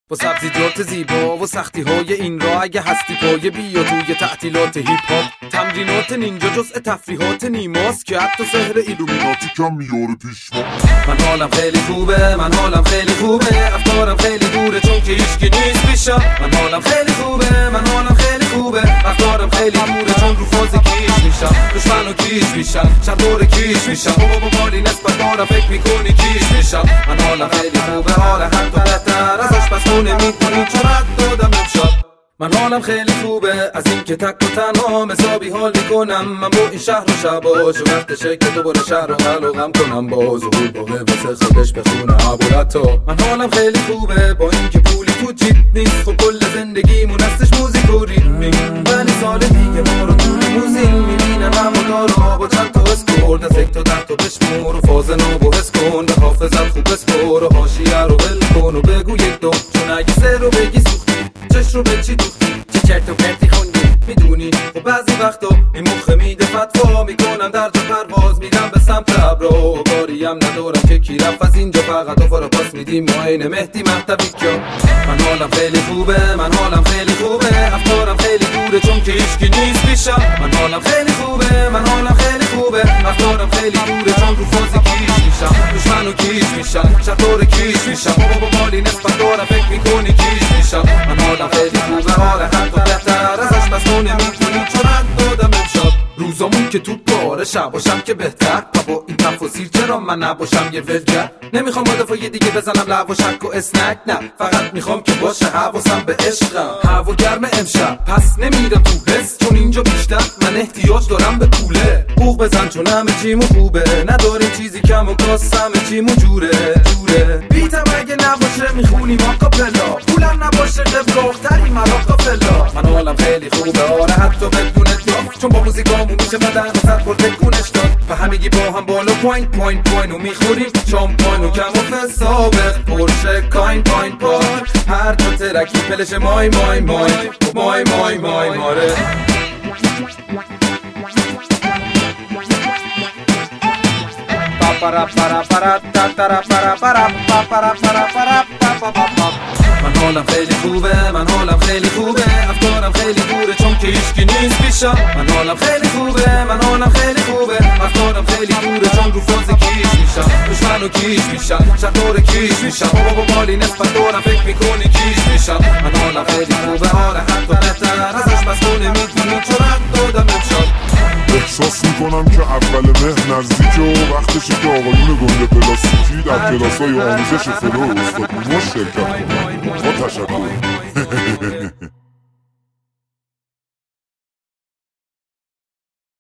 با سبزیجات زیبا و سختی های این راه، اگه هستی پای بیا توی تعطیلات هیپ هاپ. تمرینات نینجا جزء تفریحات نیماست که حتی سحر ایلومیناتی کم میاره پیشوا. من حالم خیلی خوبه، من حالم خیلی خوبه، افکارم خیلی دوره چون که هیچکی نیست پیشم. من حالم خیلی خوبه، من حالم خیلی خوبه، افکارم خیلی دوره چون رو فاز کیش میشم. دشمن و کیش میشم، شب دور کیش میشم، بابا مالی نسبت دارم فکر میکنی کیش میشم. من حالم خیلی خوبه، حال حتی بهتر ازش پس نمی‌کنی چون رد دادم امشب. من حالم خیلی خوبه از این که تک و تنها حسابی حال میکنم. من با این شهر و شباش و وقتشه که دوباره شهر رو غم کنم. باز و باقه واسه خودش بخونه عبورتا. من حالم خیلی خوبه با این که پولی تو جیب نیست. خب کل زندگیمون هستش موزیک و ریتمینگ، ولی سال دیگه ما رو تو لیموزین میبینن همونا رو با چند تا اسکورد از 1 تا 10 تا بشمور و فاز نو و حس کن. به حافظت خوب اسپور و حاشیه رو ول کن و بگو 1 2 چون اگه 3 رو بگی سوختی چش رو به چی دوختی چه چرت و پرتی خوندی میدونی. و بعضی وقتا این مخه میده فتوا میکنم در جا پرواز میرم به سمت ابرو و کاریم ندارم که کی رفت از اینجا فقط افارا پاس میدیم ما عین مهدی مهدوی کیا. من حالم خیلی خوبه، من حالم خیلی خوبه، افکارم خیلی دوره چون که هیچکی نیست پیشم. من حالم خیلی خوبه، من حالم خیلی خوبه، افکارم خیلی دوره چون رو فاز کیش میشم. دشمن و کیش میشم، شب دور کیش میشم، بابا مالی نسبت دارم فکر میکنی کیش میشم. من حالم خیلی خوبه، حال حتی بهتر ازش بس نمی‌کنی چون رد دادم امشب. روزامون که تو باره، شباشم که بهتر. با این تفاصیل چرا من نباشم یه ولگر؟ نمیخوام با دفعه دیگه بزنم لب و شک و اسنک، نه فقط میخوام که باشه حواسم به عشقم. هوا گرم امشب پس نمیرم تو حس، چون اینجا بیشتر من احتیاج دارم به پوله. بوق بزن چون همه چیمون خوبه، نداریم چیزی کم و کاس همه چیمون جوره. بیتم اگه نباشه میخونیم آکاپلا، پولم نباشه قبلاختریم آکاپلا. من حالم خیلی خوبه آره حتی بدون داف، چون با موزیکامون میشه بدن وسط پر تکونش داد. و همگی با هم بالا پوینت پوینت پوینت و میخوریم شامپاین و کم و فسابق پرشه کاین پاین پاین. هر دو ترکی پلش مای مای مای مای مای مای ماره. para para para para para para para para para. من حالم خیلی خوبه، من حالم خیلی خوبه، افکارم خیلی دوره چون که هیچکی نیست پیشم. من حالم خیلی خوبه، من حالم خیلی خوبه، افکارم خیلی دوره چون رو فاز کیش میشم. دشمن و کیش میشم، شب دور کیش میشم، بابا مالی نسبت دارم فکر میکنی کیش میشم. من حالم خیلی خوبه، حال حتی بهتر ازش بس نمی‌کنی چون رد دادم امشب. احساس میکنم که اول مه نزدیکه و وقتشه که آقایون گنده پلاستیکی در کلاسای آموزش فلو استاد نیما شرکت کنن. با تشکر.